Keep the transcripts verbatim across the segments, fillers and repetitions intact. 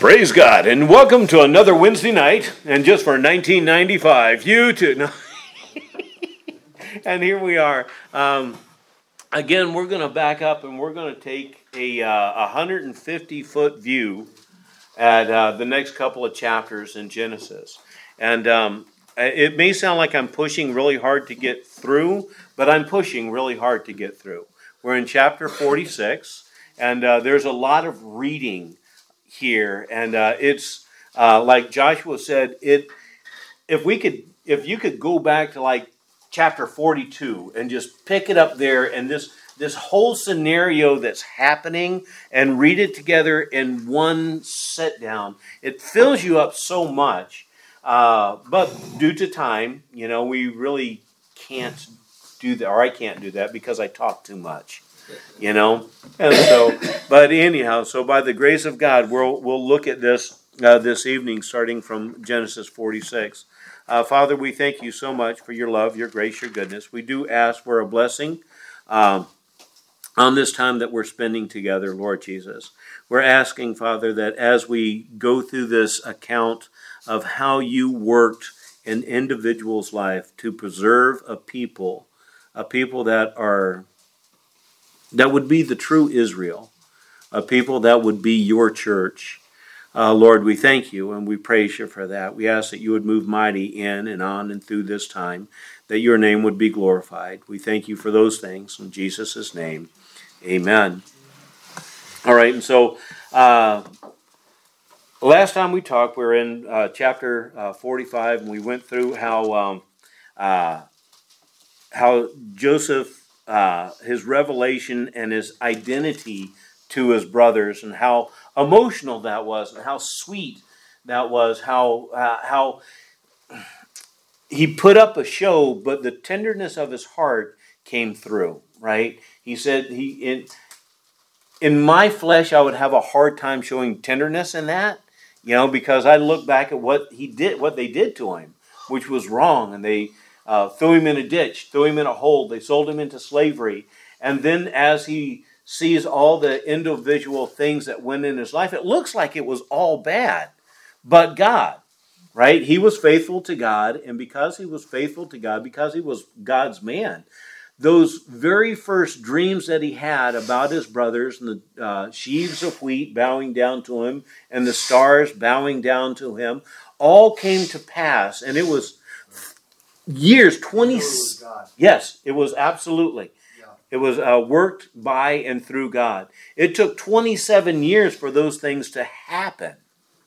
Praise God, and welcome to another Wednesday night, and just for nineteen ninety-five, you too. No. And here we are. Um, again, we're going to back up, and we're going to take a uh, one hundred fifty foot view at uh, the next couple of chapters in Genesis. And um, it may sound like I'm pushing really hard to get through, but I'm pushing really hard to get through. We're in chapter forty-six, and uh, there's a lot of reading here, and uh, it's uh, like Joshua said. It if we could, if you could go back to like chapter forty-two and just pick it up there, and this this whole scenario that's happening, and read it together in one sit down, it fills you up so much. Uh, but due to time, you know, we really can't do that, or I can't do that because I talk too much. You know, and so, but anyhow, so by the grace of God, we'll we'll look at this uh, this evening, starting from Genesis forty-six. Uh, Father, we thank you so much for your love, your grace, your goodness. We do ask for a blessing um, on this time that we're spending together, Lord Jesus. We're asking, Father, that as we go through this account of how you worked in individuals' life to preserve a people, a people that are that would be the true Israel, a people that would be your church. Uh, Lord, we thank you and we praise you for that. We ask that you would move mighty in and on and through this time, that your name would be glorified. We thank you for those things. In Jesus' name, amen. All right, and so uh, last time we talked, we were in uh, chapter uh, forty-five, and we went through how um, uh, how Joseph, Uh, his revelation and his identity to his brothers, and how emotional that was, and how sweet that was, how uh, how he put up a show, but the tenderness of his heart came through. Right? He said, "He in in my flesh, I would have a hard time showing tenderness in that, you know, because I look back at what he did, what they did to him, which was wrong, and they." Uh, threw him in a ditch, threw him in a hole. They sold him into slavery. And then as he sees all the individual things that went in his life, it looks like it was all bad. But God, right? He was faithful to God. And because he was faithful to God, because he was God's man, those very first dreams that he had about his brothers, and the uh, sheaves of wheat bowing down to him, and the stars bowing down to him, all came to pass. And it was years, twenty. It yes, it was absolutely. Yeah. It was uh, worked by and through God. It took twenty-seven years for those things to happen.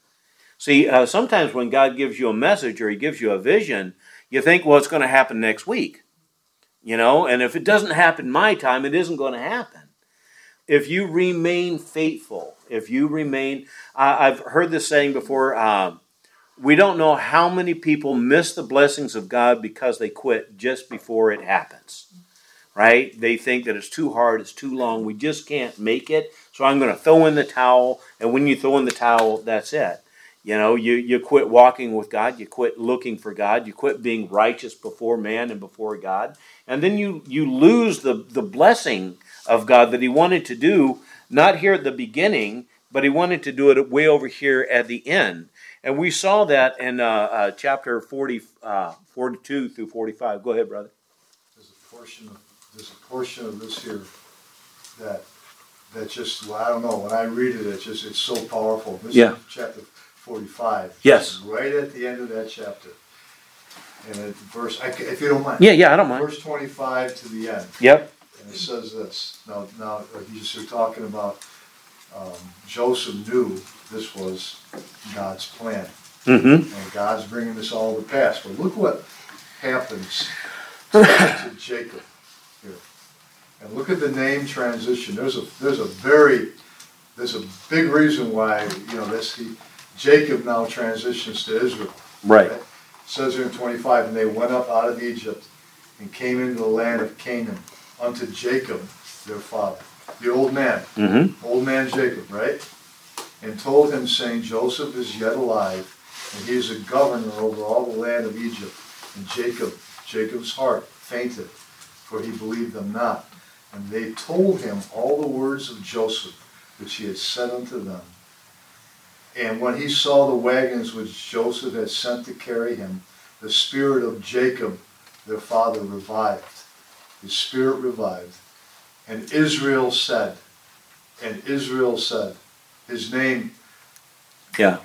See, uh, sometimes when God gives you a message or he gives you a vision, you think, well, it's going to happen next week. You know, and if it doesn't happen my time, it isn't going to happen. If you remain faithful, if you remain, uh, I've heard this saying before, uh, we don't know how many people miss the blessings of God because they quit just before it happens, right? They think that it's too hard, it's too long, we just can't make it, so I'm going to throw in the towel, and when you throw in the towel, that's it. You know, you, you quit walking with God, you quit looking for God, you quit being righteous before man and before God, and then you, you lose the, the blessing of God that he wanted to do, not here at the beginning, but he wanted to do it way over here at the end. And we saw that in uh, uh, chapter forty, uh, forty-two through forty-five. Go ahead, brother. There's a portion of there's a portion of this here that that just, well, I don't know. When I read it, it's just it's so powerful. This yeah. is chapter forty-five. Yes. Right at the end of that chapter, and at verse, if you don't mind. Yeah, yeah, I don't mind. Verse twenty-five to the end. Yep. And it says this. Now, now he's here talking about um, Joseph knew this was God's plan. Mm-hmm. And God's bringing this all to pass. But look what happens to, to Jacob here. And look at the name transition. There's a there's a very there's a big reason why, you know, this he, Jacob now transitions to Israel. Right. right. It says here in twenty-five, and they went up out of Egypt and came into the land of Canaan unto Jacob their father. The old man. Mm-hmm. Old man Jacob, right? And told him, saying, Joseph is yet alive, and he is a governor over all the land of Egypt. And Jacob, Jacob's heart fainted, for he believed them not. And they told him all the words of Joseph, which he had said unto them. And when he saw the wagons which Joseph had sent to carry him, the spirit of Jacob, their father, revived. His spirit revived. And Israel said, and Israel said, his name, Yeah.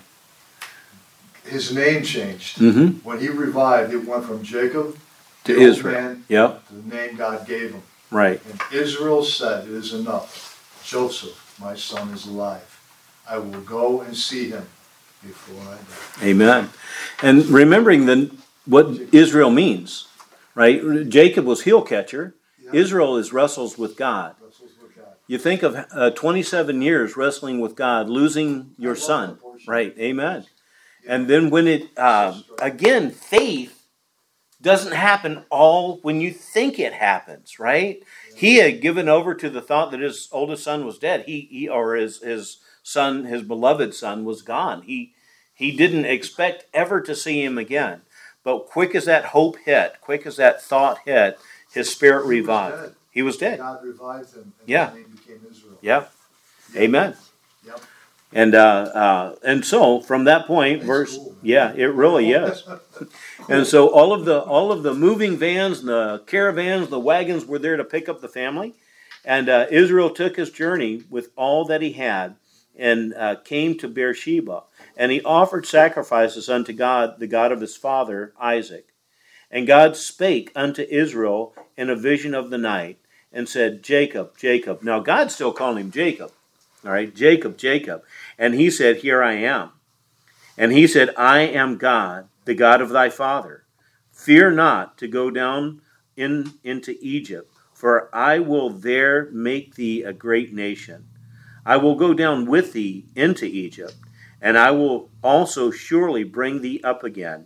his name changed. Mm-hmm. When he revived, it went from Jacob To the old Israel. man, Yep. to the name God gave him. Right. And Israel said, it is enough. Joseph, my son, is alive. I will go and see him before I die. Amen. And remembering then what Israel means, right? Jacob was heel catcher. Yeah. Israel is wrestles with God. Wrestles with God. You think of uh, twenty-seven years wrestling with God, losing your I love son, that portion. right? Amen. Yeah. And then when it, uh, again, faith doesn't happen all when you think it happens, right? Yeah. He had given over to the thought that his oldest son was dead. He, he or his his son, his beloved son, was gone. He he didn't expect ever to see him again. But quick as that hope hit, quick as that thought hit, his spirit He was revived. dead. He was dead. God revived him, and Yeah. his name became Israel. Yep. Amen. Yep. And uh, uh, and so from that point, That's verse, cool, man. yeah, it really is. And so all of the all of the moving vans, the caravans, the wagons were there to pick up the family, and uh, Israel took his journey with all that he had, and uh, came to Beersheba, and he offered sacrifices unto God, the God of his father Isaac. And God spake unto Israel in a vision of the night, and said, Jacob, Jacob. Now God's still calling him Jacob. All right, Jacob, Jacob. And he said, Here I am. And he said, I am God, the God of thy father. Fear not to go down in, into Egypt, for I will there make thee a great nation. I will go down with thee into Egypt, and I will also surely bring thee up again.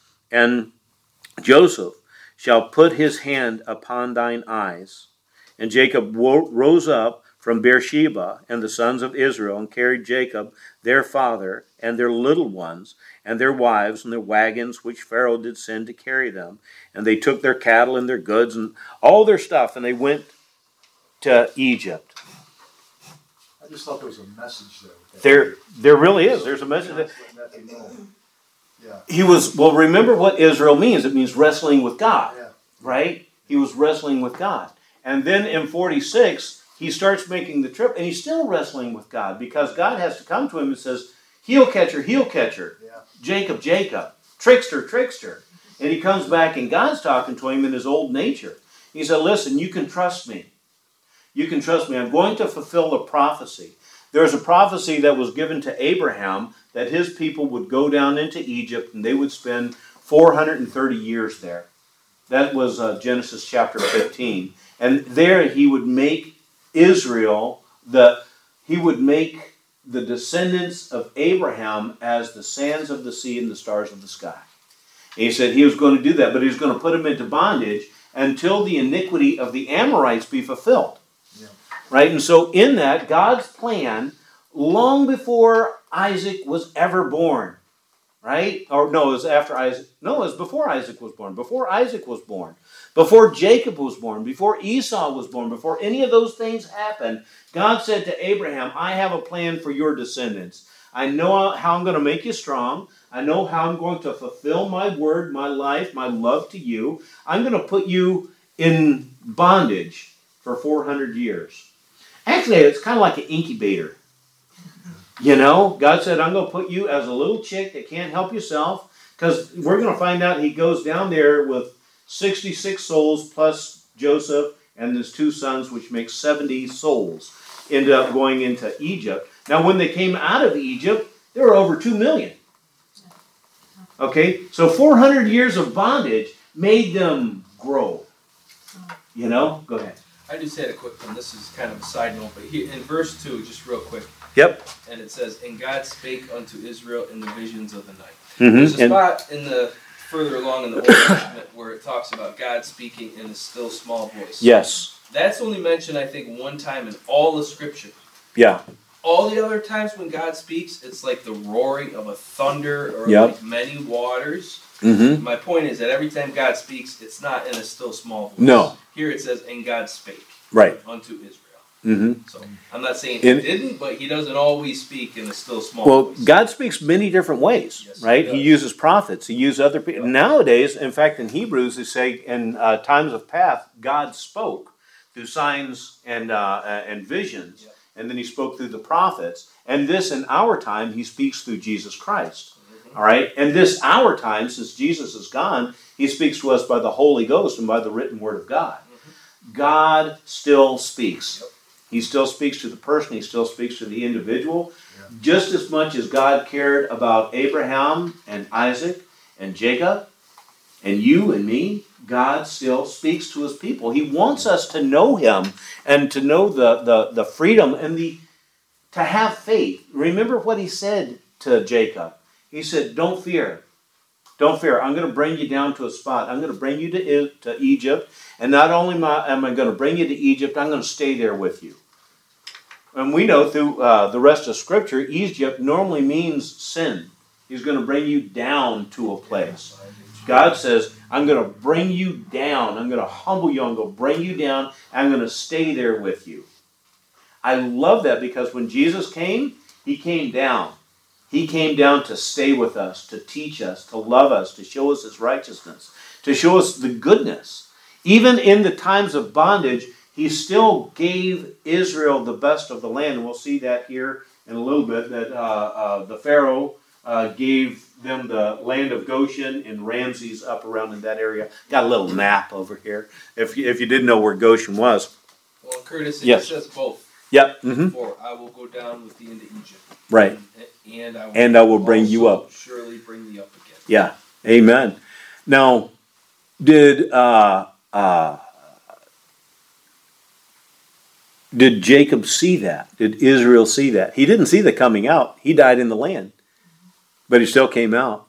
And Joseph shall put his hand upon thine eyes. And Jacob wo- rose up from Beersheba, and the sons of Israel, and carried Jacob, their father, and their little ones, and their wives, and their wagons, which Pharaoh did send to carry them. And they took their cattle and their goods, and all their stuff, and they went to Egypt. I just thought there was a message there. with that. There, there really is. There's a message that God's letting that be known. Yeah. he was, well, remember what Israel means. It means wrestling with God, Yeah. right? He was wrestling with God. And then in forty-six, he starts making the trip, and he's still wrestling with God, because God has to come to him and says, heel catcher, heel catcher, Yeah. Jacob, Jacob, trickster, trickster. And he comes back, and God's talking to him in his old nature. He said, listen, you can trust me. You can trust me. I'm going to fulfill the prophecy. There's a prophecy that was given to Abraham that his people would go down into Egypt, and they would spend four hundred thirty years there. That was uh, Genesis chapter fifteen. And there he would make Israel, the he would make the descendants of Abraham as the sands of the sea and the stars of the sky. And he said he was going to do that, but he was going to put them into bondage until the iniquity of the Amorites be fulfilled. Yeah. Right? And so in that, God's plan, long before Isaac was ever born, right? Or no, it was after Isaac. No, it was before Isaac was born. Before Isaac was born. Before Jacob was born. Before Esau was born. Before any of those things happened, God said to Abraham, I have a plan for your descendants. I know how I'm going to make you strong. I know how I'm going to fulfill my word, my life, my love to you. I'm going to put you in bondage for four hundred years. Actually, it's kind of like an incubator. You know, God said, I'm going to put you as a little chick that can't help yourself, because we're going to find out he goes down there with sixty-six souls plus Joseph and his two sons, which makes seventy souls, ended up going into Egypt. Now, when they came out of Egypt, there were over two million. Okay, so four hundred years of bondage made them grow. You know, go ahead. I just had a quick one. This is kind of a side note, but here in verse two, just real quick, Yep. and it says, "And God spake unto Israel in the visions of the night." Mm-hmm. There's a And, spot in the further along in the Old Testament where it talks about God speaking in a still small voice. yes. That's only mentioned, I think, one time in all of Scripture. Yeah. All the other times when God speaks, it's like the roaring of a thunder or Yep. like many waters. Mm-hmm. My point is that every time God speaks, it's not in a still small voice. No. Here it says, "And God spake Right. unto Israel." Mm-hmm. So I'm not saying he In- didn't, but he doesn't always speak in a still small Well, voice. God speaks many different ways, Yes, he right? He does. uses prophets. He uses other people. Yep. Nowadays, in fact, in Hebrews, they say in uh, times of past, God spoke through signs and uh, uh, and visions, Yep. and then He spoke through the prophets. And this, in our time, He speaks through Jesus Christ. Mhm. All right, and this our time, since Jesus is gone, He speaks to us by the Holy Ghost and by the written Word of God. Mhm. God still speaks. Yep. He still speaks to the person. He still speaks to the individual. Yeah. Just as much as God cared about Abraham and Isaac and Jacob and you and me, God still speaks to His people. He wants us to know Him and to know the, the, the freedom and the to have faith. Remember what He said to Jacob. He said, don't fear. Don't fear. I'm going to bring you down to a spot. I'm going to bring you to, to Egypt. And not only am I, am I going to bring you to Egypt, I'm going to stay there with you. And we know through uh, the rest of Scripture, Egypt normally means sin. He's going to bring you down to a place. God says, I'm going to bring you down. I'm going to humble you. I'm going to bring you down. I'm going to stay there with you. I love that because when Jesus came, He came down. He came down to stay with us, to teach us, to love us, to show us His righteousness, to show us the goodness. Even in the times of bondage, He still gave Israel the best of the land. And we'll see that here in a little bit, that uh, uh, the Pharaoh uh, gave them the land of Goshen and Ramses up around in that area. Got a little map over here, if you, if you didn't know where Goshen was. Well, Curtis, it Yes. says both. Yep. Mm-hmm. For I will go down with thee into Egypt. Right. And I will, And I will bring you also up. surely bring thee up again. Yeah. Amen. Now, did uh, uh, did Jacob see that? Did Israel see that? He didn't see the coming out. He died in the land, but he still came out.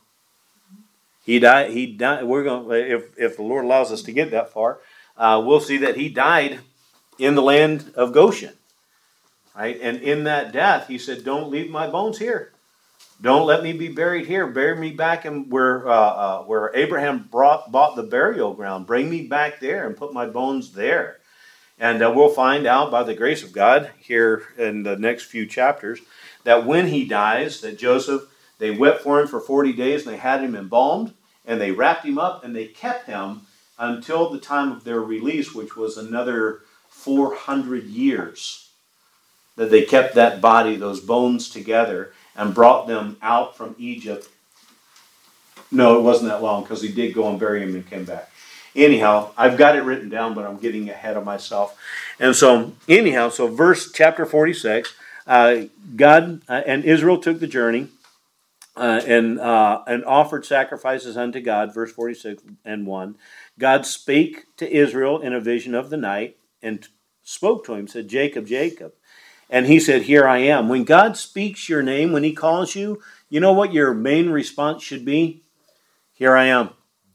He died. He died. We're going. If if the Lord allows us to get that far, uh, we'll see that he died in the land of Goshen. Right, and in that death, he said, "Don't leave my bones here. Don't let me be buried here. Bury me back in where uh, uh, where Abraham brought bought the burial ground. Bring me back there and put my bones there." And uh, we'll find out by the grace of God here in the next few chapters that when he dies, that Joseph, they wept for him for forty days and they had him embalmed and they wrapped him up and they kept him until the time of their release, which was another four hundred years. That they kept that body, those bones together, and brought them out from Egypt. No, it wasn't that long, because he did go and bury him and came back. Anyhow, I've got it written down, but I'm getting ahead of myself. And so, anyhow, so verse chapter forty-six, uh, God uh, and Israel took the journey uh, and uh, and offered sacrifices unto God. Verse forty-six and one. God spake to Israel in a vision of the night and spoke to him, said, "Jacob, Jacob." And he said, "Here I am." When God speaks your name, when He calls you, you know what your main response should be? "Here I am."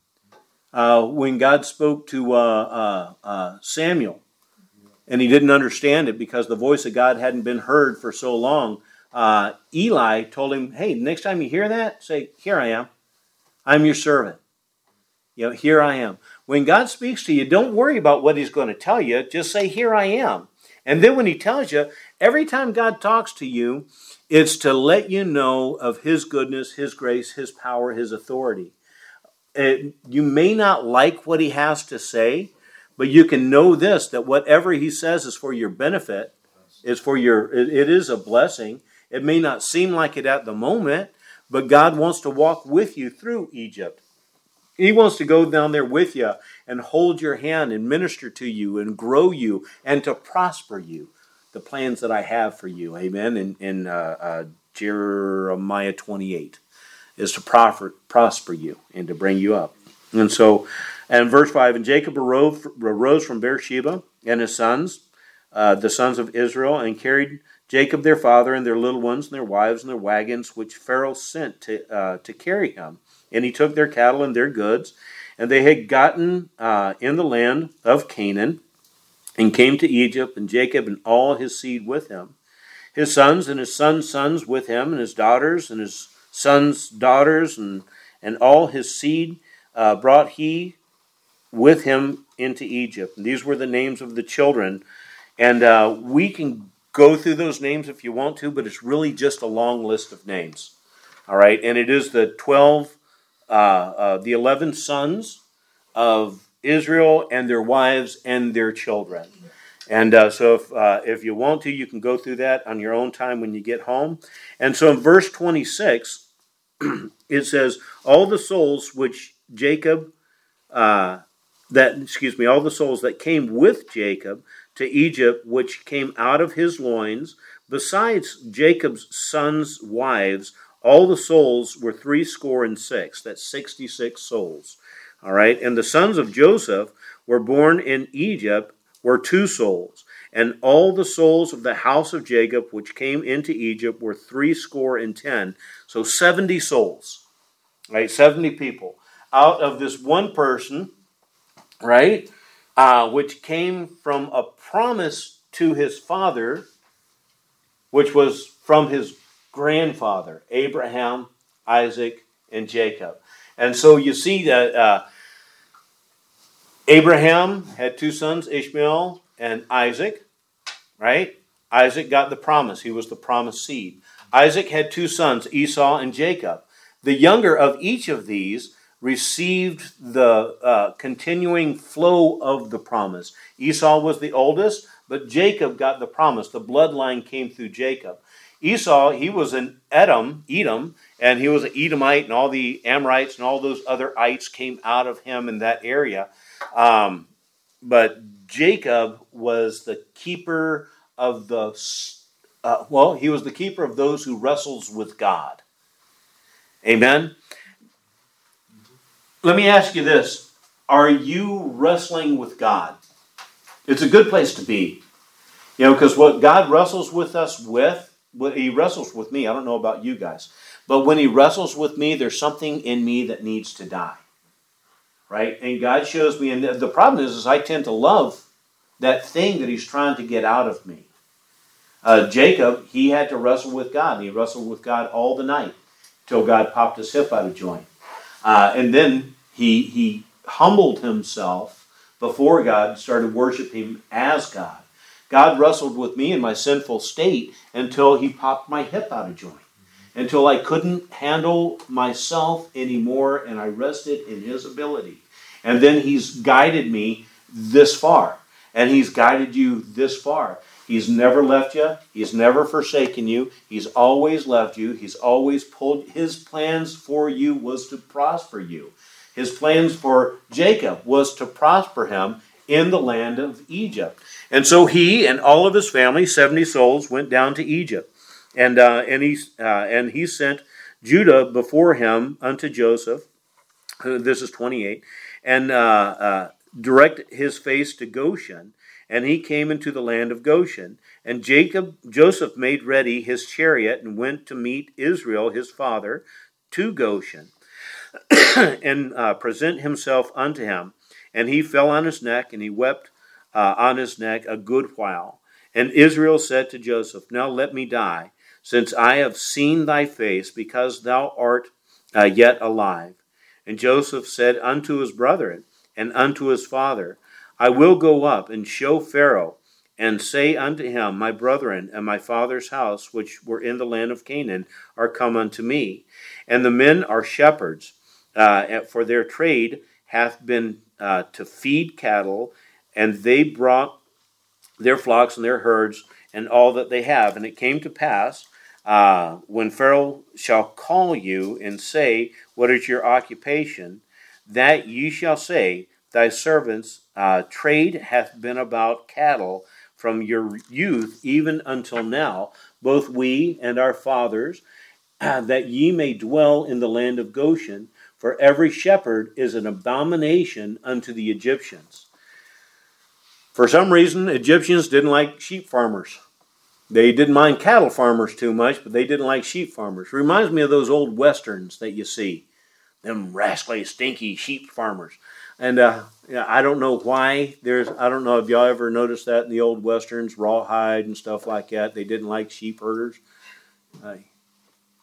Uh, when God spoke to uh, uh, uh, Samuel, and he didn't understand it because the voice of God hadn't been heard for so long, uh, Eli told him, "Hey, next time you hear that, say, 'Here I am. I'm your servant.' You know, 'Here I am.'" When God speaks to you, don't worry about what He's going to tell you. Just say, "Here I am." And then when He tells you, every time God talks to you, it's to let you know of His goodness, His grace, His power, His authority. It, you may not like what He has to say, but you can know this, that whatever He says is for your benefit. It's for your, it, it is a blessing. It may not seem like it at the moment, but God wants to walk with you through Egypt. He wants to go down there with you and hold your hand and minister to you and grow you and to prosper you. The plans that I have for you, amen, in, in uh, uh, Jeremiah twenty-eight, is to prosper, prosper you and to bring you up. And so, and verse five, and Jacob arose, arose from Beersheba and his sons, uh, the sons of Israel, and carried Jacob their father and their little ones and their wives and their wagons, which Pharaoh sent to uh, to carry him. And he took their cattle and their goods, and they had gotten uh, in the land of Canaan, and came to Egypt, and Jacob and all his seed with him, his sons and his sons' sons with him, and his daughters and his sons' daughters, and, and all his seed uh, brought he with him into Egypt. And these were the names of the children And uh, we can go through those names if you want to, but it's really just a long list of names. All right, and it is the twelve, uh, uh, the eleven sons of Israel and their wives and their children. And uh, so if, uh, if you want to, you can go through that on your own time when you get home. And so in verse twenty-six, it says, all the souls which Jacob, uh, that, excuse me, all the souls that came with Jacob to Egypt, which came out of his loins, besides Jacob's sons' wives, all the souls were three score and six. That's sixty-six souls. All right. And the sons of Joseph were born in Egypt were two souls. And all the souls of the house of Jacob, which came into Egypt, were three score and ten. So seventy souls. Right. seventy people out of this one person. Right. Uh, which came from a promise to his father, which was from his grandfather, Abraham, Isaac, and Jacob. And so you see that uh, Abraham had two sons, Ishmael and Isaac, right? Isaac got the promise. He was the promised seed. Isaac had two sons, Esau and Jacob. The younger of each of these received the uh, continuing flow of the promise. Esau was the oldest, but Jacob got the promise. The bloodline came through Jacob. Esau, he was an Edom, Edom, and he was an Edomite, and all the Amorites and all those other ites came out of him in that area. Um, but Jacob was the keeper of the, uh, well, he was the keeper of those who wrestles with God. Amen? Let me ask you this. Are you wrestling with God? It's a good place to be. You know, because what God wrestles with us with, what he wrestles with me, I don't know about you guys, but when he wrestles with me, there's something in me that needs to die. Right? And God shows me, and the problem is, is I tend to love that thing that he's trying to get out of me. Uh, Jacob, he had to wrestle with God, and he wrestled with God all the night till God popped his hip out of joint. Uh, and then he he humbled himself before God and started worshiping him as God. God wrestled with me in my sinful state until he popped my hip out of joint. Until I couldn't handle myself anymore and I rested in his ability. And then he's guided me this far. And he's guided you this far. He's never left you. He's never forsaken you. He's always loved you. He's always pulled. His plans for you was to prosper you. His plans for Jacob was to prosper him in the land of Egypt. And so he and all of his family, seventy souls, went down to Egypt. And uh, and he uh, and he sent Judah before him unto Joseph. This is twenty-eight, and uh, uh, direct his face to Goshen. And he came into the land of Goshen. And Jacob Joseph made ready his chariot and went to meet Israel his father to Goshen, and uh, present himself unto him. And he fell on his neck, and he wept uh, on his neck a good while. And Israel said to Joseph, now let me die, since I have seen thy face, because thou art uh, yet alive. And Joseph said unto his brethren and unto his father, I will go up and show Pharaoh, and say unto him, my brethren and my father's house, which were in the land of Canaan, are come unto me. And the men are shepherds, uh, for their trade hath been uh, to feed cattle, and they brought their flocks and their herds and all that they have. And it came to pass, uh, when Pharaoh shall call you and say, what is your occupation? That ye shall say, thy servants' uh, trade hath been about cattle from your youth even until now, both we and our fathers, uh, that ye may dwell in the land of Goshen, for every shepherd is an abomination unto the Egyptians. For some reason, Egyptians didn't like sheep farmers. They didn't mind cattle farmers too much, but they didn't like sheep farmers. Reminds me of those old westerns that you see. Them rascally, stinky sheep farmers. And uh, yeah, I don't know why. There's, I don't know if y'all ever noticed that in the old westerns, rawhide and stuff like that. They didn't like sheep herders. Uh,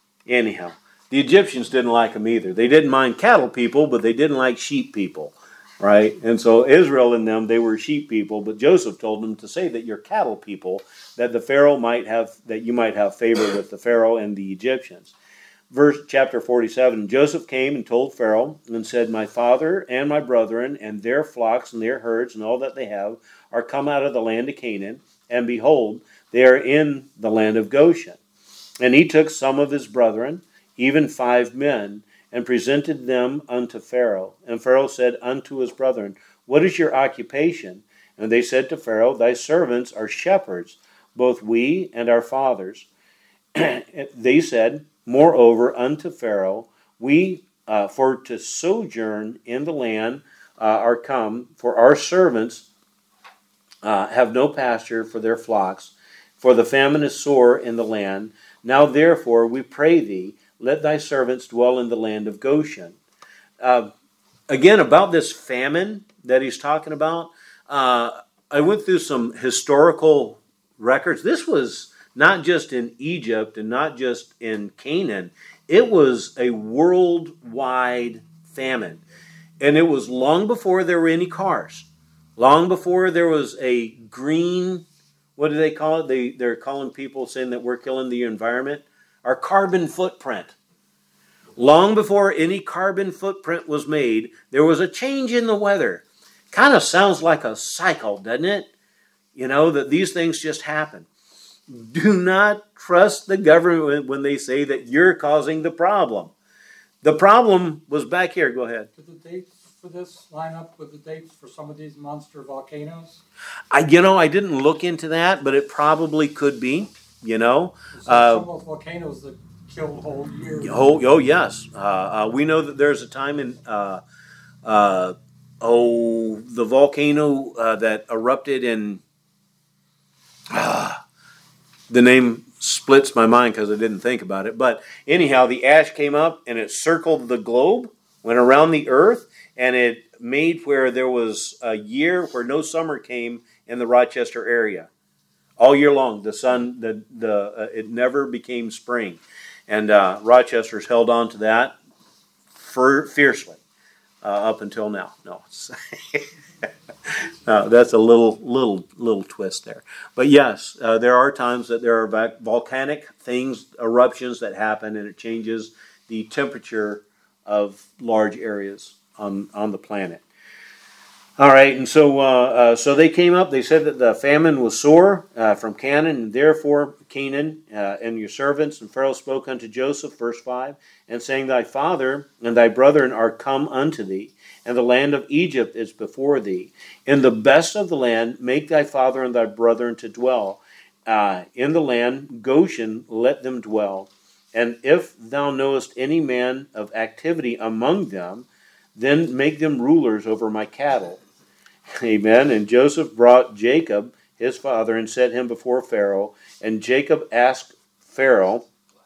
anyhow, the Egyptians didn't like them either. They didn't mind cattle people, but they didn't like sheep people. right? And so Israel and them, they were sheep people, but Joseph told them to say that you're cattle people, that the Pharaoh might have, that you might have favor with the Pharaoh and the Egyptians. Verse chapter forty-seven, Joseph came and told Pharaoh and said, my father and my brethren and their flocks and their herds and all that they have are come out of the land of Canaan, and behold, they are in the land of Goshen. And he took some of his brethren, even five men, and presented them unto Pharaoh. And Pharaoh said unto his brethren, what is your occupation? And they said to Pharaoh, thy servants are shepherds, both we and our fathers. They said, moreover, unto Pharaoh, we uh, for to sojourn in the land uh, are come, for our servants uh, have no pasture for their flocks, for the famine is sore in the land. Now therefore, we pray thee, let thy servants dwell in the land of Goshen. Uh, again, about this famine that he's talking about, uh, I went through some historical records. This was not just in Egypt and not just in Canaan. It was a worldwide famine. And it was long before there were any cars. Long before there was a green, what do they call it? They, they're calling people saying that we're killing the environment. Our carbon footprint. Long before any carbon footprint was made, there was a change in the weather. Kind of sounds like a cycle, doesn't it? You know, that these things just happen. Do not trust the government when they say that you're causing the problem. The problem was back here. Go ahead. Did the dates for this line up with the dates for some of these monster volcanoes? I, you know, I didn't look into that, but it probably could be. You know, Some, uh, some of those volcanoes that killed whole years. oh, oh yes. Uh, uh, we know that there's a time in uh, uh, oh the volcano uh, that erupted in. Uh, The name splits my mind because I didn't think about it. But anyhow, the ash came up and it circled the globe, went around the earth, and it made where there was a year where no summer came in the Rochester area. All year long, the sun, the the uh, it never became spring. And uh, Rochester's held on to that for, fiercely uh, up until now. No, Uh, that's a little, little, little twist there. But yes, uh, there are times that there are volcanic things, eruptions that happen, and it changes the temperature of large areas on, on the planet. All right, and so uh, uh, so they came up. They said that the famine was sore uh, from Canaan, and therefore Canaan uh, and your servants. And Pharaoh spoke unto Joseph, verse five, and saying, thy father and thy brethren are come unto thee, and the land of Egypt is before thee. In the best of the land make thy father and thy brethren to dwell. Uh, in the land Goshen let them dwell. And if thou knowest any man of activity among them, then make them rulers over my cattle. Amen. And Joseph brought Jacob, his father, and set him before Pharaoh. And Jacob asked Pharaoh,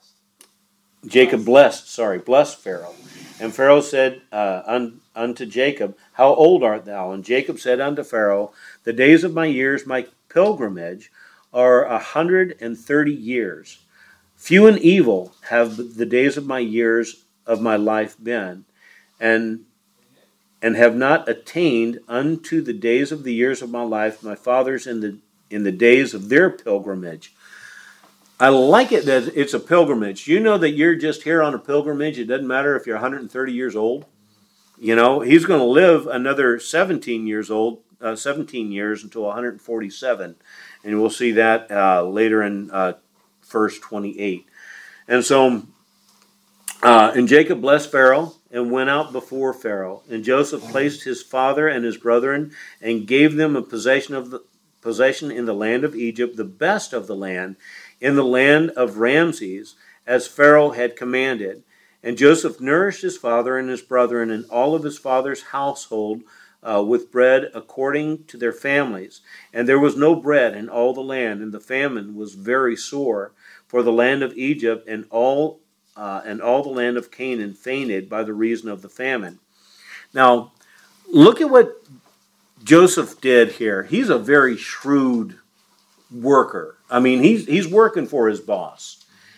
Jacob blessed, sorry, blessed Pharaoh. And Pharaoh said uh, un, unto Jacob, how old art thou? And Jacob said unto Pharaoh, the days of my years, my pilgrimage, are a hundred and thirty years. Few and evil have the days of my years of my life been, and and have not attained unto the days of the years of my life, my fathers in the in the days of their pilgrimage. I like it that it's a pilgrimage. You know that you're just here on a pilgrimage. It doesn't matter if you're one hundred thirty years old. You know, he's going to live another seventeen years old, uh, seventeen years until one hundred forty-seven. And we'll see that uh, later in uh, verse twenty-eight. And so, uh, and Jacob blessed Pharaoh and went out before Pharaoh. And Joseph placed his father and his brethren and gave them a possession of the possession in the land of Egypt, the best of the land, in the land of Ramses, as Pharaoh had commanded. And Joseph nourished his father and his brethren and all of his father's household uh, with bread according to their families. And there was no bread in all the land, and the famine was very sore. For the land of Egypt and all uh, and all the land of Canaan fainted by the reason of the famine. Now, look at what Joseph did here. He's a very shrewd worker. I mean, he's he's working for his boss.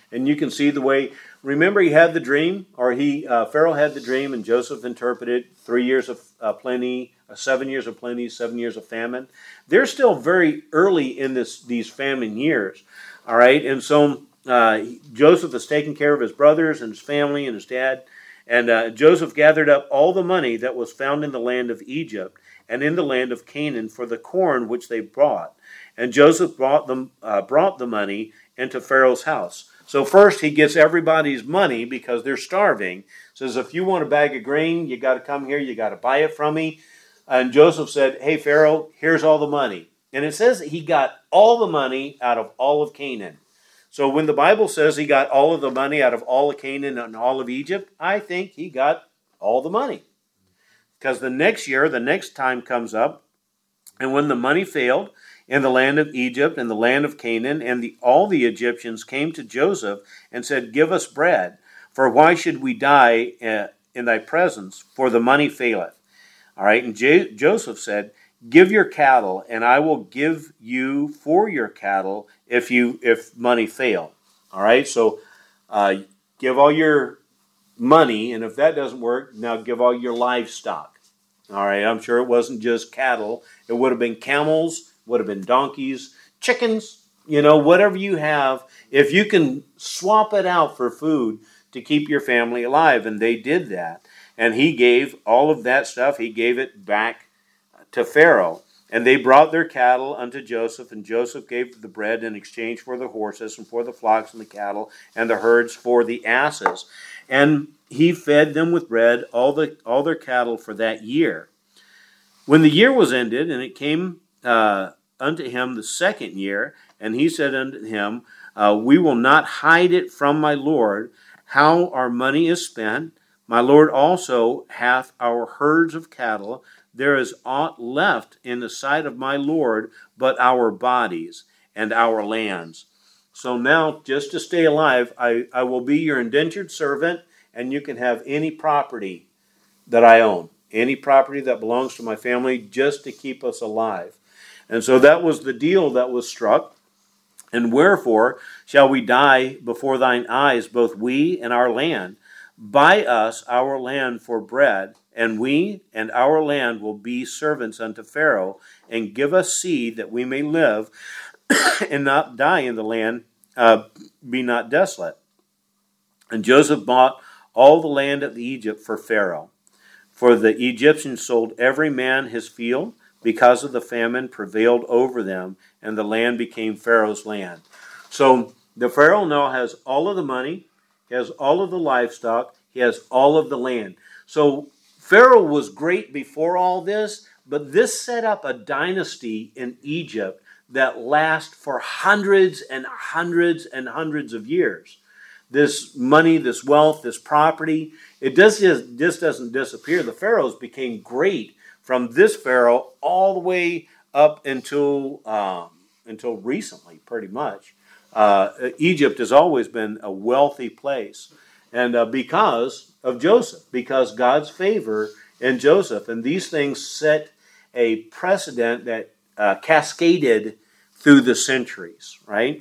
And you can see the way, remember he had the dream, or he, uh, Pharaoh had the dream and Joseph interpreted three years of uh, plenty, uh, seven years of plenty, seven years of famine. They're still very early in this these famine years, all right? And so uh, Joseph is taking care of his brothers and his family and his dad. And uh, Joseph gathered up all the money that was found in the land of Egypt and in the land of Canaan for the corn which they brought. And Joseph brought them, uh, brought the money into Pharaoh's house. So first he gets everybody's money because they're starving. Says, if you want a bag of grain, you got to come here, you got to buy it from me. And Joseph said, hey, Pharaoh, here's all the money. And it says that he got all the money out of all of Canaan. So when the Bible says he got all of the money out of all of Canaan and all of Egypt, I think he got all the money. Because the next year, the next time comes up, and when the money failed in the land of Egypt and the land of Canaan, and the, all the Egyptians came to Joseph and said, give us bread, for why should we die uh, in thy presence, for the money faileth. All right, and J- Joseph said, give your cattle, and I will give you for your cattle if you if money fail. All right, so uh, give all your money, and if that doesn't work, now give all your livestock. All right, I'm sure it wasn't just cattle. It would have been camels, would have been donkeys, chickens, you know, whatever you have. If you can swap it out for food to keep your family alive, and they did that. And he gave all of that stuff, he gave it back to Pharaoh. And they brought their cattle unto Joseph, and Joseph gave the bread in exchange for the horses and for the flocks and the cattle and the herds for the asses. And he fed them with bread, all the all their cattle for that year. When the year was ended, and it came uh, unto him the second year, and he said unto him, uh, we will not hide it from my Lord, how our money is spent. My Lord also hath our herds of cattle. There is aught left in the sight of my Lord but our bodies and our lands. So now, just to stay alive, I, I will be your indentured servant, and you can have any property that I own, any property that belongs to my family, just to keep us alive. And so that was the deal that was struck. And wherefore shall we die before thine eyes, both we and our land? Buy us our land for bread, and we and our land will be servants unto Pharaoh, and give us seed that we may live and not die in the land, uh, be not desolate. And Joseph bought all the land of Egypt for Pharaoh. For the Egyptians sold every man his field, because of the famine prevailed over them, and the land became Pharaoh's land. So the Pharaoh now has all of the money, he has all of the livestock, he has all of the land. So Pharaoh was great before all this, but this set up a dynasty in Egypt that lasts for hundreds and hundreds and hundreds of years. This money, this wealth, this property, it just, just doesn't disappear. The pharaohs became great from this pharaoh all the way up until um, until recently, pretty much. Uh, Egypt has always been a wealthy place, and uh, because of Joseph, because God's favor in Joseph, and these things set a precedent that uh, cascaded through the centuries, right?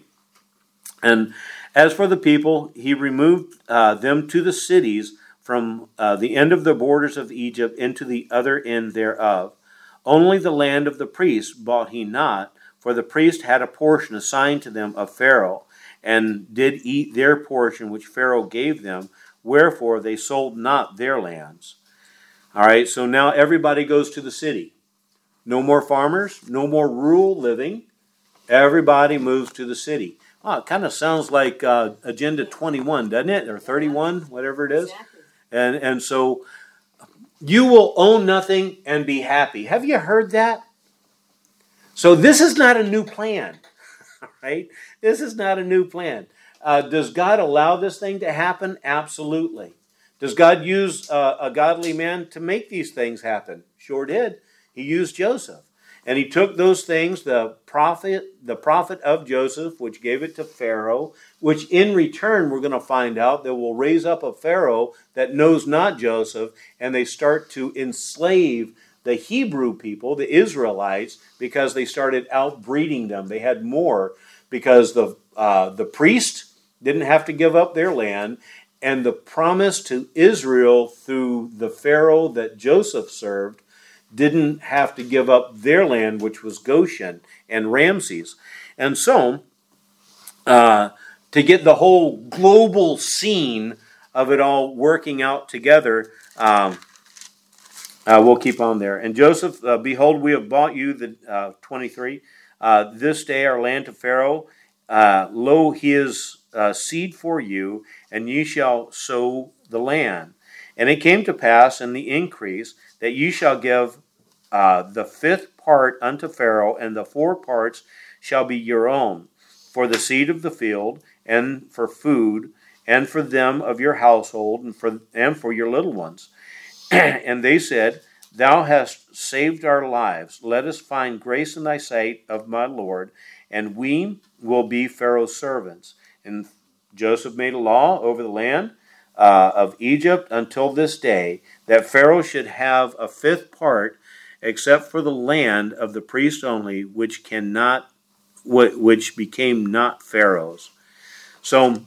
And as for the people, he removed uh, them to the cities from uh, the end of the borders of Egypt into the other end thereof. Only the land of the priests bought he not, for the priest had a portion assigned to them of Pharaoh, and did eat their portion which Pharaoh gave them, wherefore they sold not their lands. All right, so now everybody goes to the city. No more farmers, no more rural living. Everybody moves to the city. Oh, it kind of sounds like uh, Agenda twenty-one, doesn't it? Or thirty-one, whatever it is. Exactly. And, and so you will own nothing and be happy. Have you heard that? So this is not a new plan, right? This is not a new plan. Uh, does God allow this thing to happen? Absolutely. Does God use uh, a godly man to make these things happen? Sure did. He used Joseph. And he took those things, the prophet, the prophet of Joseph, which gave it to Pharaoh, which in return we're going to find out that will raise up a Pharaoh that knows not Joseph, and they start to enslave the Hebrew people, the Israelites, because they started outbreeding them. They had more because the uh, the priest didn't have to give up their land. And the promise to Israel through the Pharaoh that Joseph served didn't have to give up their land, which was Goshen and Ramses. And so, uh, to get the whole global scene of it all working out together, um, uh, we'll keep on there. And Joseph, uh, behold, we have bought you, the uh, twenty-three, uh, this day our land to Pharaoh. Uh, lo, he is uh, seed for you, and ye shall sow the land. And it came to pass in the increase that ye shall give uh, the fifth part unto Pharaoh, and the four parts shall be your own, for the seed of the field, and for food, and for them of your household, and for and for your little ones. And they said, Thou hast saved our lives. Let us find grace in thy sight of my Lord, and we will be Pharaoh's servants. And Joseph made a law over the land uh, of Egypt until this day, that Pharaoh should have a fifth part, except for the land of the priest only, which cannot, which became not Pharaoh's. So,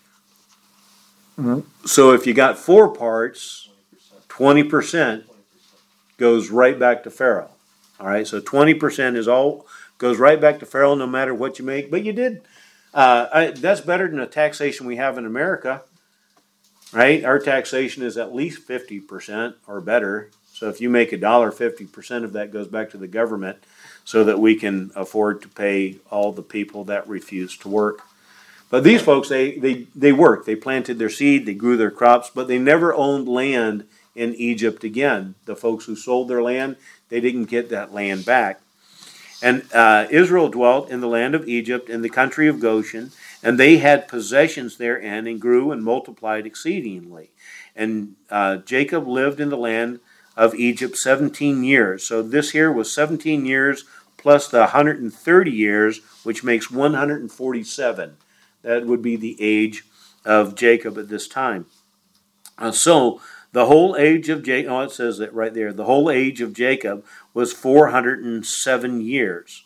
so if you got four parts, twenty percent goes right back to Pharaoh. All right, so twenty percent is all goes right back to Pharaoh, no matter what you make. But you did. Uh, I, that's better than the taxation we have in America, right? Our taxation is at least fifty percent or better. So if you make a dollar, fifty percent of that goes back to the government, so that we can afford to pay all the people that refuse to work. But these folks, they they they worked. They planted their seed, they grew their crops, but they never owned land in Egypt again. The folks who sold their land, they didn't get that land back. And uh, Israel dwelt in the land of Egypt, in the country of Goshen, and they had possessions therein, and grew and multiplied exceedingly. And uh, Jacob lived in the land of Egypt seventeen years. So this here was seventeen years plus the one hundred thirty years, which makes one hundred forty-seven. That would be the age of Jacob at this time. Uh, so the whole age of Jacob, oh, it says it right there, the whole age of Jacob was four hundred seven years.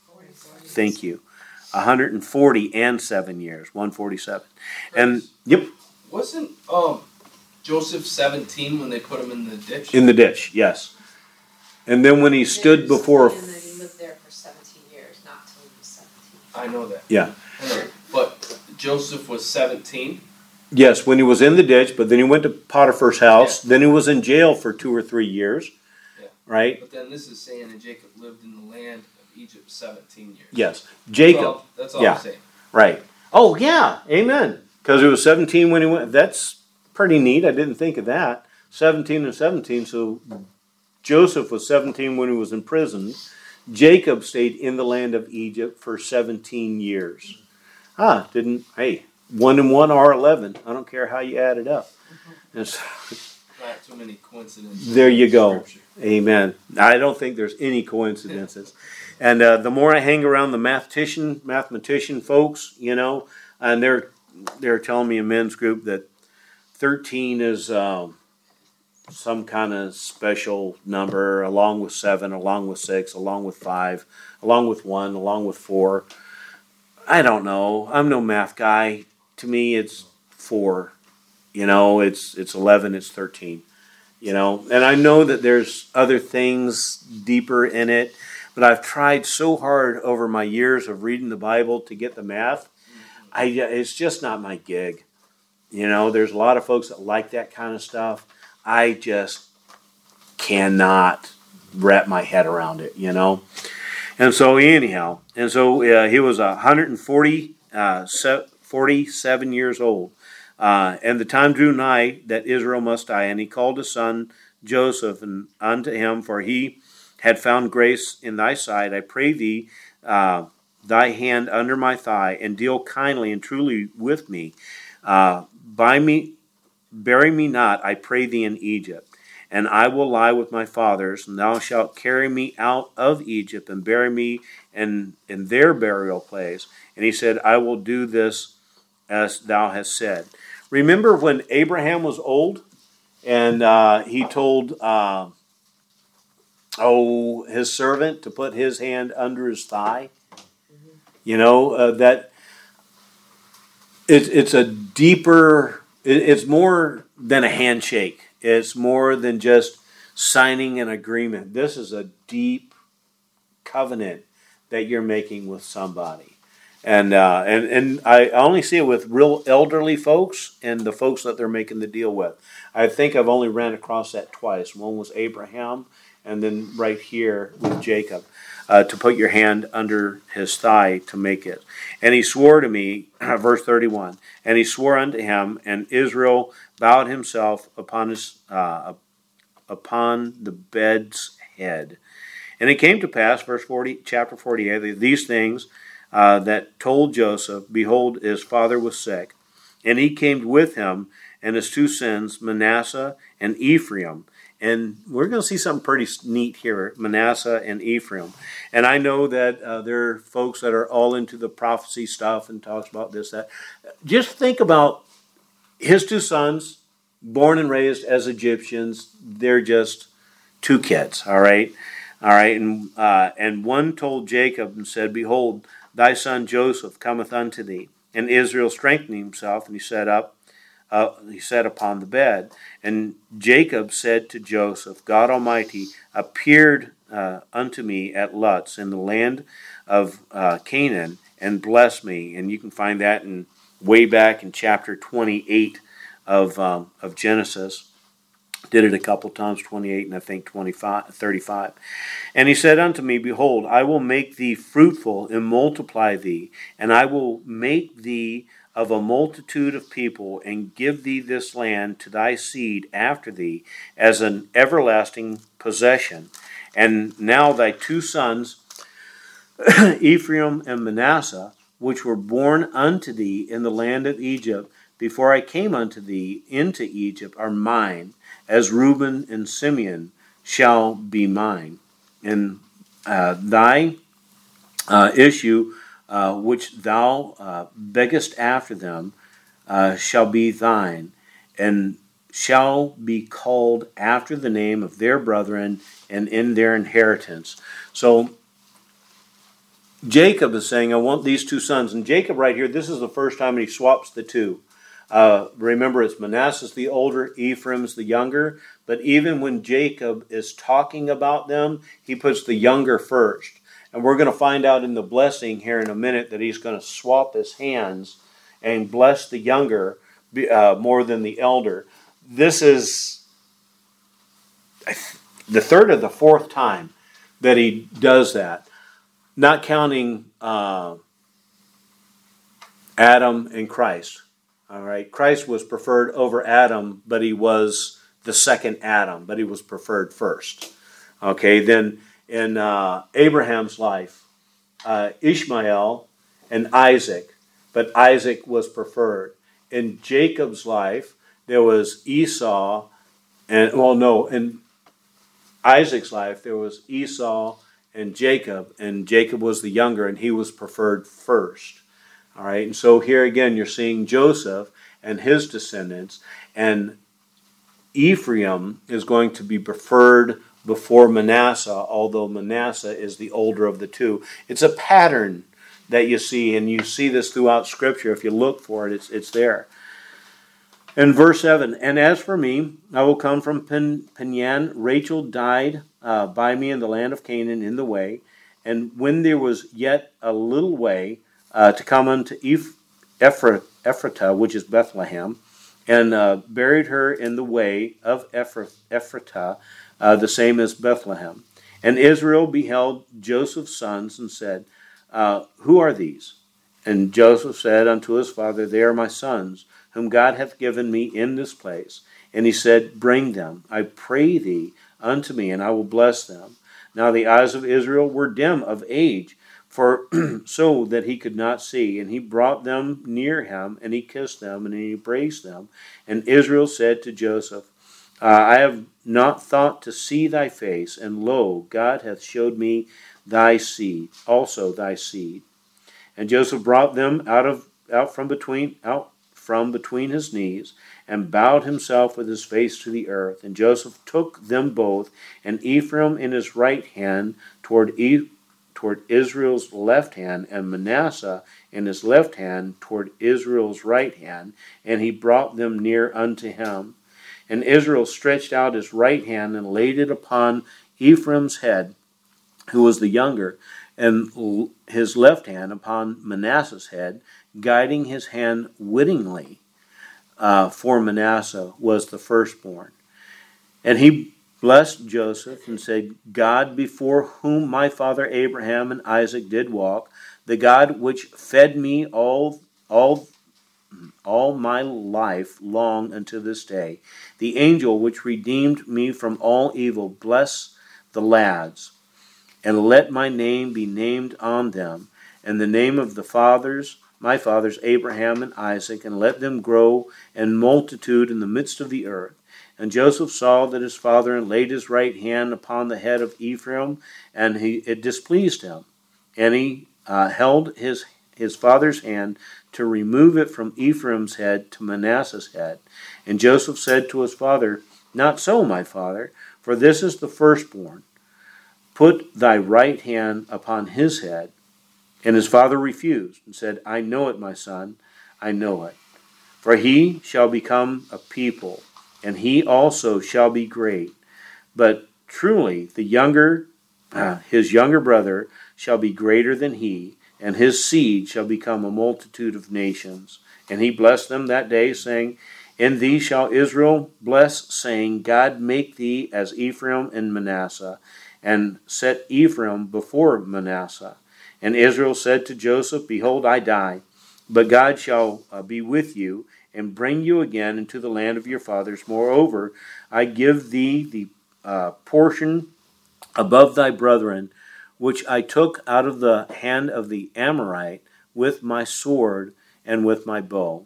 Thank you. one hundred forty and seven years, one hundred forty-seven. And, yep. Wasn't um, Joseph seventeen when they put him in the ditch? In the ditch, yes. And then when he stood before... And then he lived there for seventeen years, not till he was seventeen. I know that. Yeah. I know. But Joseph was seventeen? Yes, when he was in the ditch, but then he went to Potiphar's house. Yeah. Then he was in jail for two or three years. Yeah. Right? But then this is saying that Jacob lived in the land of Egypt seventeen years. Yes. Jacob. That's all, that's all yeah. I'm saying. Right. Oh, yeah. Amen. Because he was seventeen when he went. That's pretty neat. I didn't think of that. seventeen and seventeen. So Joseph was seventeen when he was in prison. Jacob stayed in the land of Egypt for seventeen years. Ah, didn't, hey, one and one are eleven. I don't care how you add it up. It's, Not too many coincidences. there you go. Amen. I don't think there's any coincidences. And uh, the more I hang around the mathematician, mathematician folks, you know, and they're they're telling me in men's group that thirteen is um, some kind of special number, along with seven, along with six, along with five, along with one, along with four. I don't know. I'm no math guy. To me, it's four. You know, it's it's eleven, it's thirteen. You know, and I know that there's other things deeper in it, but I've tried so hard over my years of reading the Bible to get the math. I it's just not my gig. You know, there's a lot of folks that like that kind of stuff. I just cannot wrap my head around it, you know. And so anyhow, and so uh, he was one hundred forty, uh, forty-seven years old. Uh, and the time drew nigh that Israel must die, and he called his son Joseph and unto him, for he had found grace in thy sight. I pray thee, uh, thy hand under my thigh, and deal kindly and truly with me. Uh, by me, bury me not, I pray thee, in Egypt. And I will lie with my fathers, and thou shalt carry me out of Egypt, and bury me in, in their burial place. And he said, I will do this as thou hast said. Remember when Abraham was old, and uh, he told uh, oh his servant to put his hand under his thigh? You know, uh, that It's it's a deeper. It, it's more than a handshake. It's more than just signing an agreement. This is a deep covenant that you're making with somebody, and uh, and and I only see it with real elderly folks and the folks that they're making the deal with. I think I've only ran across that twice. One was Abraham, and then right here with Jacob. Uh, to put your hand under his thigh to make it. And he swore to me, verse thirty-one, and he swore unto him, and Israel bowed himself upon his uh, upon the bed's head. And it came to pass, verse forty, chapter forty-eight, these things uh, that told Joseph, behold, his father was sick, and he came with him, and his two sons, Manasseh and Ephraim. And we're going to see something pretty neat here, Manasseh and Ephraim. And I know that uh, there are folks that are all into the prophecy stuff and talks about this, that. Just think about his two sons, born and raised as Egyptians. They're just two kids, all right? All right, and, uh, and one told Jacob and said, behold, thy son Joseph cometh unto thee. And Israel strengthened himself, and he sat up. Uh, he sat upon the bed. And Jacob said to Joseph, God Almighty appeared uh, unto me at Luz in the land of uh, Canaan and blessed me. And you can find that in way back in chapter twenty-eight of um, of Genesis. Did it a couple times, twenty-eight and I think twenty-five, thirty-five. And he said unto me, behold, I will make thee fruitful and multiply thee, and I will make thee of a multitude of people, and give thee this land to thy seed after thee as an everlasting possession. And now thy two sons, Ephraim and Manasseh, which were born unto thee in the land of Egypt, before I came unto thee into Egypt, are mine, as Reuben and Simeon shall be mine. And uh, thy uh, issue, Uh, which thou uh, beggest after them, uh, shall be thine, and shall be called after the name of their brethren and in their inheritance. So Jacob is saying, I want these two sons. And Jacob right here, this is the first time he swaps the two. Uh, remember, it's Manasseh's the older, Ephraim's the younger. But even when Jacob is talking about them, he puts the younger first. And we're going to find out in the blessing here in a minute that he's going to swap his hands and bless the younger uh, more than the elder. This is the third or the fourth time that he does that, not counting uh, Adam and Christ. All right, Christ was preferred over Adam, but he was the second Adam, but he was preferred first. Okay, then in uh, Abraham's life, uh, Ishmael and Isaac, but Isaac was preferred. In Jacob's life, there was Esau, and well, no, in Isaac's life, there was Esau and Jacob, and Jacob was the younger, and he was preferred first. All right, and so here again, you're seeing Joseph and his descendants, and Ephraim is going to be preferred before Manasseh, although Manasseh is the older of the two. It's a pattern that you see, and you see this throughout Scripture. If you look for it, it's it's there. In verse seven, and as for me, I will come from Pen, Penian. Rachel died uh, by me in the land of Canaan in the way, and when there was yet a little way uh, to come unto Eph, Ephratah, which is Bethlehem, and uh, buried her in the way of Ephratah, Uh, the same as Bethlehem. And Israel beheld Joseph's sons and said, uh, who are these? And Joseph said unto his father, they are my sons, whom God hath given me in this place. And he said, bring them, I pray thee, unto me, and I will bless them. Now the eyes of Israel were dim of age, for so that he could not see. And he brought them near him, and he kissed them, and he embraced them. And Israel said to Joseph, Uh, I have not thought to see thy face, and lo, God hath showed me thy seed, also thy seed. And Joseph brought them out of out from between out from between his knees, and bowed himself with his face to the earth. And Joseph took them both, and Ephraim in his right hand toward e- toward Israel's left hand, and Manasseh in his left hand toward Israel's right hand, and he brought them near unto him. And Israel stretched out his right hand and laid it upon Ephraim's head, who was the younger, and his left hand upon Manasseh's head, guiding his hand wittingly, uh, for Manasseh was the firstborn. And he blessed Joseph and said, God before whom my father Abraham and Isaac did walk, the God which fed me all all all my life long unto this day, the angel which redeemed me from all evil, bless the lads, and let my name be named on them, and the name of the fathers, my fathers Abraham and Isaac, and let them grow in multitude in the midst of the earth. And Joseph saw that his father and laid his right hand upon the head of Ephraim, and he, it displeased him. And he uh, held his, his father's hand to remove it from Ephraim's head to Manasseh's head. And Joseph said to his father, Not so, my father, for this is the firstborn. Put thy right hand upon his head. And his father refused, and said, I know it, my son, I know it. For he shall become a people, and he also shall be great. But truly the younger, uh, his younger brother shall be greater than he, and his seed shall become a multitude of nations. And he blessed them that day, saying, In thee shall Israel bless, saying, God make thee as Ephraim and Manasseh, and set Ephraim before Manasseh. And Israel said to Joseph, Behold, I die, but God shall uh, be with you, and bring you again into the land of your fathers. Moreover, I give thee the uh, portion above thy brethren, which I took out of the hand of the Amorite with my sword and with my bow.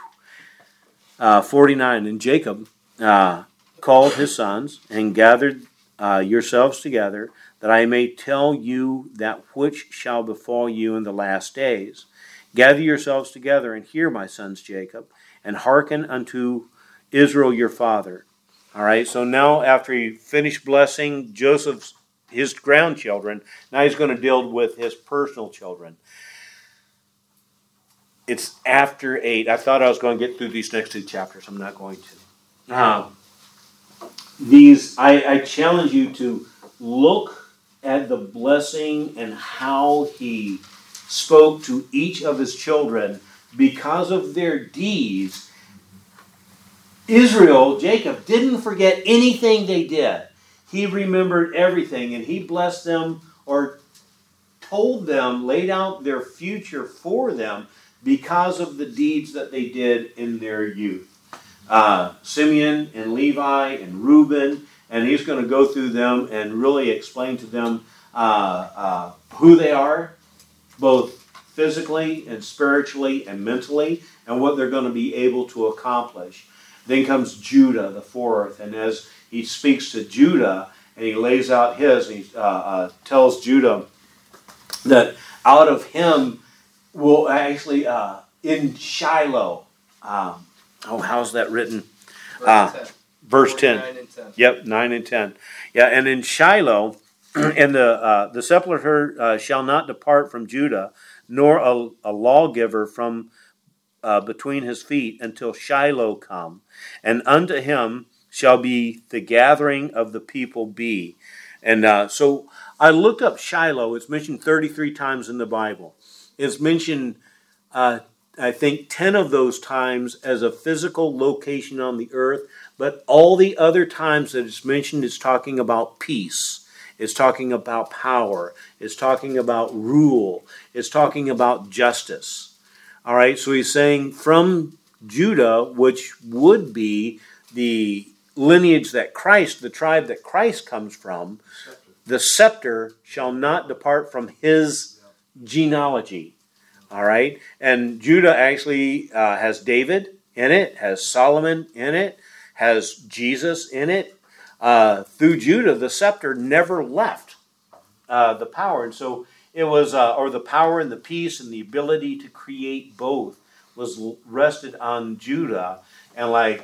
Uh, forty-nine, And Jacob uh, called his sons, and gathered uh, yourselves together, that I may tell you that which shall befall you in the last days. Gather yourselves together, and hear, my sons Jacob, and hearken unto Israel your father. All right, so now after he finished blessing Joseph's, his grandchildren, now he's going to deal with his personal children. It's after eight. I thought I was going to get through these next two chapters. I'm not going to. Um, these, I, I challenge you to look at the blessing and how he spoke to each of his children because of their deeds. Israel, Jacob, didn't forget anything they did. He remembered everything, and he blessed them, or told them, laid out their future for them because of the deeds that they did in their youth. Uh, Simeon and Levi and Reuben, and he's going to go through them and really explain to them uh, uh, who they are, both physically and spiritually and mentally, and what they're going to be able to accomplish. Then comes Judah, the fourth, and as he speaks to Judah, and he lays out his, and he uh, uh, tells Judah that out of him will actually, uh, in Shiloh, um, oh, how's that written? Verse Uh, ten. verse ten. nine and ten. Yep, nine and ten. Yeah, and in Shiloh, and the uh, the sepulchre uh, shall not depart from Judah, nor a, a lawgiver from uh, between his feet until Shiloh come, and unto him shall be the gathering of the people be. And uh, so I looked up Shiloh. It's mentioned thirty-three times in the Bible. It's mentioned, uh, I think, ten of those times as a physical location on the earth, but all the other times that it's mentioned is talking about peace. It's talking about power. It's talking about rule. It's talking about justice. All right, so he's saying from Judah, which would be the lineage that Christ, the tribe that Christ comes from, the scepter shall not depart from his genealogy. All right, and Judah actually uh, has David in it, has Solomon in it, has Jesus in it. Uh, through Judah, the scepter never left uh, the power, and so it was, uh, or the power and the peace and the ability to create both was rested on Judah. And like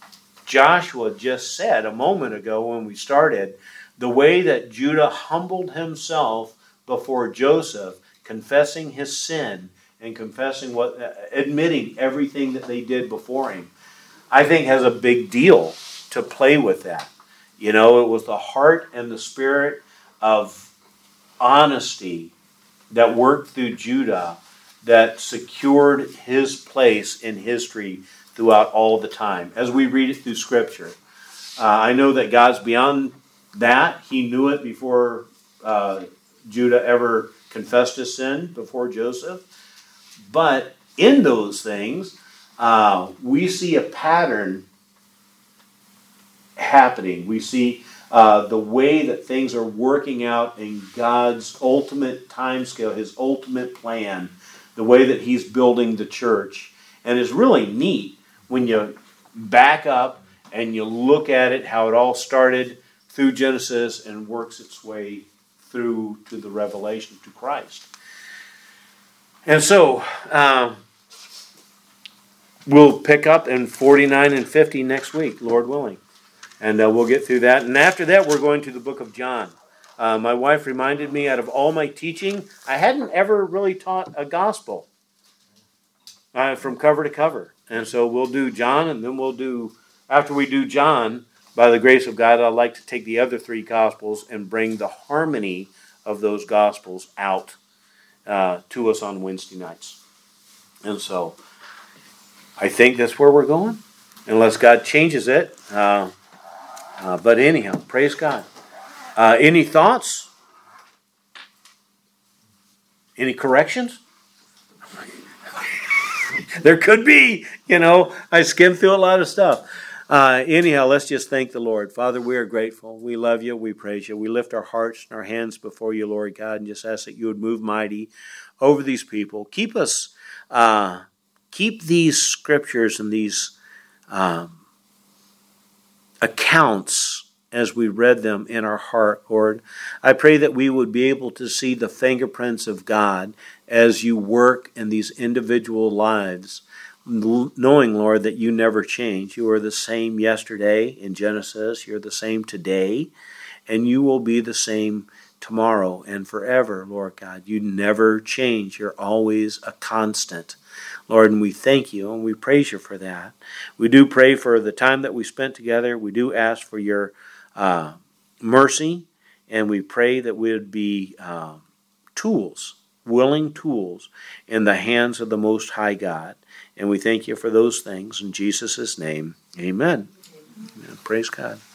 Joshua just said a moment ago when we started, the way that Judah humbled himself before Joseph, confessing his sin and confessing what, admitting everything that they did before him, I think has a big deal to play with that. You know, it was the heart and the spirit of honesty that worked through Judah that secured his place in history throughout all the time, as we read it through Scripture. Uh, I know that God's beyond that. He knew it before uh, Judah ever confessed his sin before Joseph. But in those things, uh, we see a pattern happening. We see uh, the way that things are working out in God's ultimate timescale, his ultimate plan, the way that he's building the church. And it's really neat when you back up and you look at it, how it all started through Genesis and works its way through to the revelation to Christ. And so, um, we'll pick up in forty-nine and fifty next week, Lord willing. And uh, we'll get through that. And after that, we're going to the book of John. Uh, my wife reminded me, out of all my teaching, I hadn't ever really taught a gospel uh, from cover to cover. And so we'll do John, and then we'll do, after we do John, by the grace of God, I'd like to take the other three gospels and bring the harmony of those gospels out uh, to us on Wednesday nights. And so I think that's where we're going, unless God changes it. Uh, uh, but anyhow, praise God. Uh, any thoughts? Any corrections? There could be, you know, I skimmed through a lot of stuff. Uh, anyhow, let's just thank the Lord. Father, we are grateful. We love you. We praise you. We lift our hearts and our hands before you, Lord God, and just ask that you would move mighty over these people. Keep us, uh, keep these scriptures and these um, accounts as we read them in our heart, Lord. I pray that we would be able to see the fingerprints of God as you work in these individual lives, knowing, Lord, that you never change. You are the same yesterday in Genesis. You're the same today, and you will be the same tomorrow and forever, Lord God. You never change. You're always a constant, Lord, and we thank you and we praise you for that. We do pray for the time that we spent together. We do ask for your uh, mercy, and we pray that we would be uh, tools, willing tools in the hands of the Most High God. And we thank you for those things. In Jesus' name, amen. Amen. Praise God.